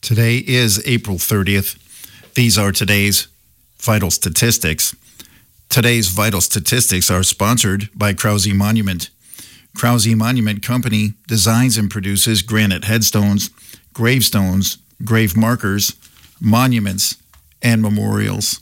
Today is April 30th. These are today's vital statistics. Today's vital statistics are sponsored by Krause Monument. Krause Monument Company designs and produces granite headstones, gravestones, grave markers, monuments, and memorials.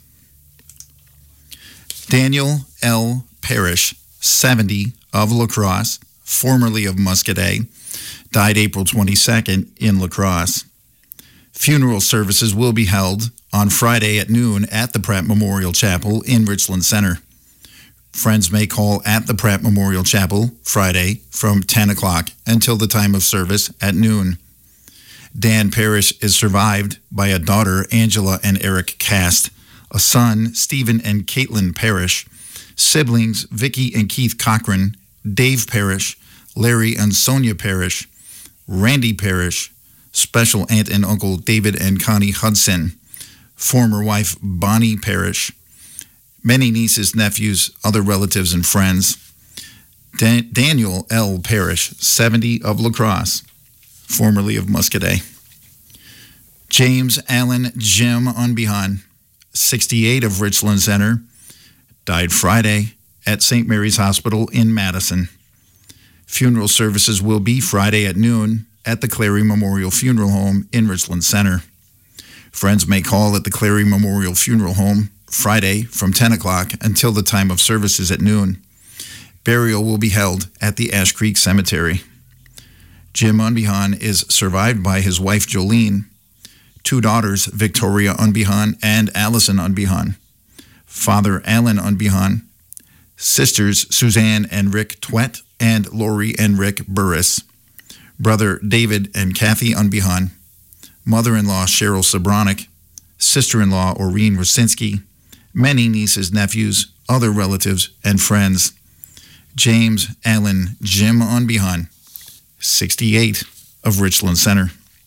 Daniel L. Parrish, 70, of La Crosse, formerly of Muscadet, died April 22nd in La Crosse. Funeral services will be held on Friday at noon at the Pratt Memorial Chapel in Richland Center. Friends may call at the Pratt Memorial Chapel Friday from 10 o'clock until the time of service at noon. Dan Parrish is survived by a daughter, Angela and Eric Cast, a son, Stephen and Caitlin Parrish, siblings, Vicki and Keith Cochran, Dave Parrish, Larry and Sonia Parrish, Randy Parrish, special aunt and uncle David and Connie Hudson, former wife Bonnie Parrish, many nieces, nephews, other relatives, and friends. Daniel L. Parrish, 70, of La Crosse, formerly of Muscadet. James Allen Jim Unbehan, 68, of Richland Center, died Friday at St. Mary's Hospital in Madison. Funeral services will be Friday at noon at the Clary Memorial Funeral Home in Richland Center. Friends may call at the Clary Memorial Funeral Home Friday from 10 o'clock until the time of services at noon. Burial will be held at the Ash Creek Cemetery. Jim Unbehan is survived by his wife Jolene, two daughters, Victoria Unbehan and Allison Unbehan, father Alan Unbehan, sisters Suzanne and Rick Twett, and Lori and Rick Burris, brother David and Kathy Unbehan, mother-in-law Cheryl Sobronic, sister-in-law Oreen Rosinski, many nieces, nephews, other relatives, and friends. James Allen Jim Unbehan, 68, of Richland Center.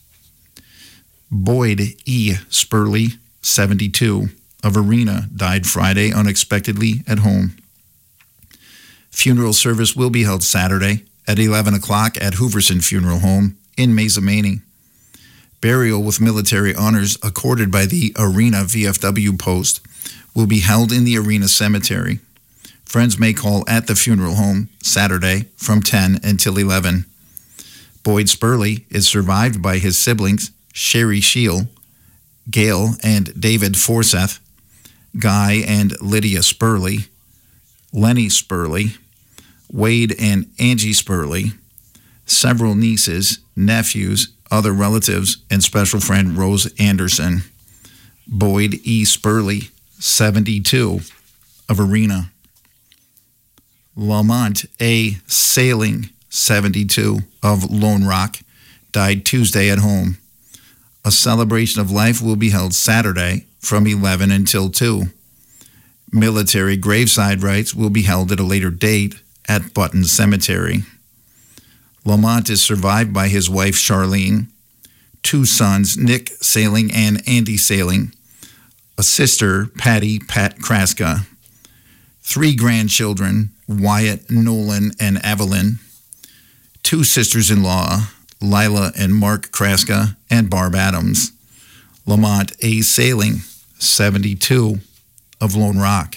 Boyd E. Spurley, 72, of Arena, died Friday unexpectedly at home. Funeral service will be held Saturday at 11 o'clock at Hooverson Funeral Home in Mazamani. Burial with military honors accorded by the Arena VFW post will be held in the Arena Cemetery. Friends may call at the funeral home Saturday from 10 until 11. Boyd Spurley is survived by his siblings Sherry Shield, Gail and David Forseth, Guy and Lydia Spurley, Lenny Spurley, Wade and Angie Spurley, several nieces, nephews, other relatives, and special friend Rose Anderson. Boyd E. Spurley, 72, of Arena. Lamont A. Sailing, 72, of Lone Rock, died Tuesday at home. A celebration of life will be held Saturday from 11 until 2. Military graveside rites will be held at a later date at Button Cemetery. Lamont is survived by his wife Charlene, two sons, Nick Sailing and Andy Sailing, a sister, Patty Pat Kraska, three grandchildren, Wyatt, Nolan, and Evelyn, two sisters-in-law, Lila and Mark Kraska, and Barb Adams. Lamont A. Sailing, 72, of Lone Rock.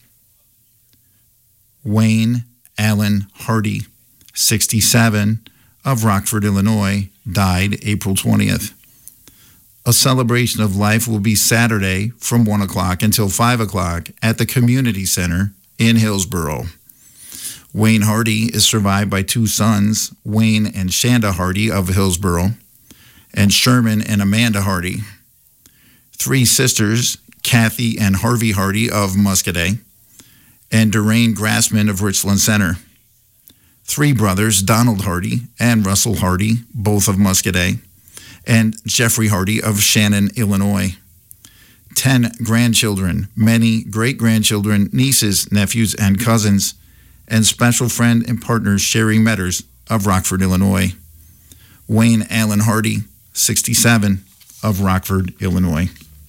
Wayne Allen Hardy, 67, of Rockford, Illinois, died April 20th. A celebration of life will be Saturday from 1 o'clock until 5 o'clock at the Community Center in Hillsboro. Wayne Hardy is survived by two sons, Wayne and Shanda Hardy of Hillsboro, and Sherman and Amanda Hardy. Three sisters, Kathy and Harvey Hardy of Muscadet, and Doreen Grassman of Richland Center. Three brothers, Donald Hardy and Russell Hardy, both of Muscadet, and Jeffrey Hardy of Shannon, Illinois. 10 grandchildren, many great-grandchildren, nieces, nephews, and cousins, and special friend and partner Sherry Metters of Rockford, Illinois. Wayne Allen Hardy, 67, of Rockford, Illinois.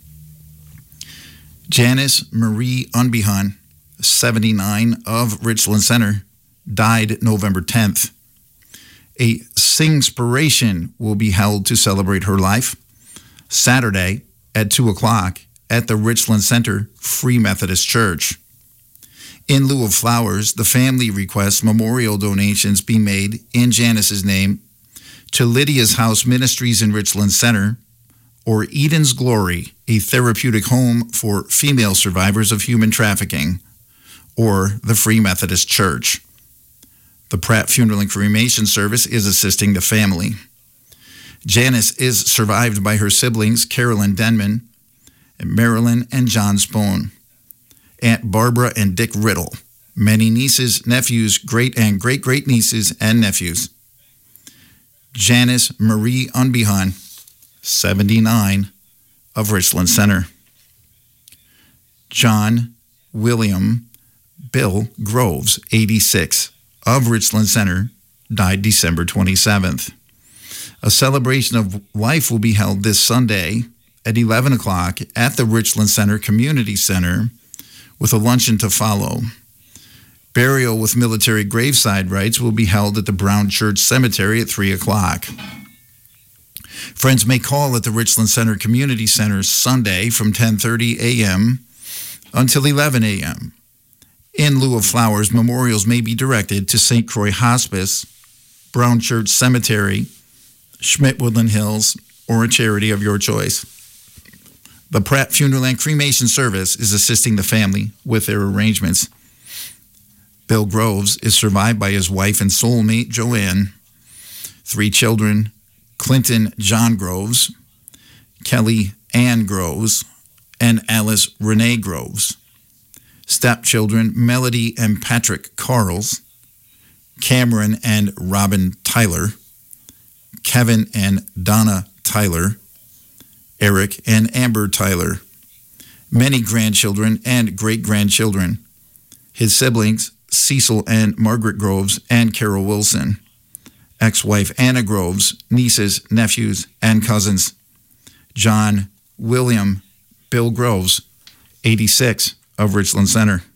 Janice Marie Unbehan, 79, of Richland Center, died November 10th. A Singspiration will be held to celebrate her life. Saturday at 2 o'clock at the Richland Center Free Methodist Church. In lieu of flowers, the family requests memorial donations be made in Janice's name to Lydia's House Ministries in Richland Center or Eden's Glory, a therapeutic home for female survivors of human trafficking, or the Free Methodist Church. The Pratt Funeral and Cremation Service is assisting the family. Janice is survived by her siblings Carolyn Denman, Marilyn and John Spohn, Aunt Barbara and Dick Riddle, many nieces, nephews, great and great-great nieces and nephews. Janice Marie Unbehan, 79, of Richland Center. John William Bill Groves, 86, of Richland Center, died December 27th. A celebration of life will be held this Sunday at 11 o'clock at the Richland Center Community Center with a luncheon to follow. Burial with military graveside rites will be held at the Brown Church Cemetery at 3 o'clock. Friends may call at the Richland Center Community Center Sunday from 10:30 a.m. until 11 a.m. In lieu of flowers, memorials may be directed to St. Croix Hospice, Brown Church Cemetery, Schmidt Woodland Hills, or a charity of your choice. The Pratt Funeral and Cremation Service is assisting the family with their arrangements. Bill Groves is survived by his wife and soulmate, Joanne, 3 children, Clinton John Groves, Kelly Ann Groves, and Alice Renee Groves. Stepchildren, Melody and Patrick Carls, Cameron and Robin Tyler, Kevin and Donna Tyler, Eric and Amber Tyler, many grandchildren and great-grandchildren, his siblings, Cecil and Margaret Groves and Carol Wilson, ex-wife Anna Groves, nieces, nephews, and cousins, John William Bill Groves, 86, of Richland Center.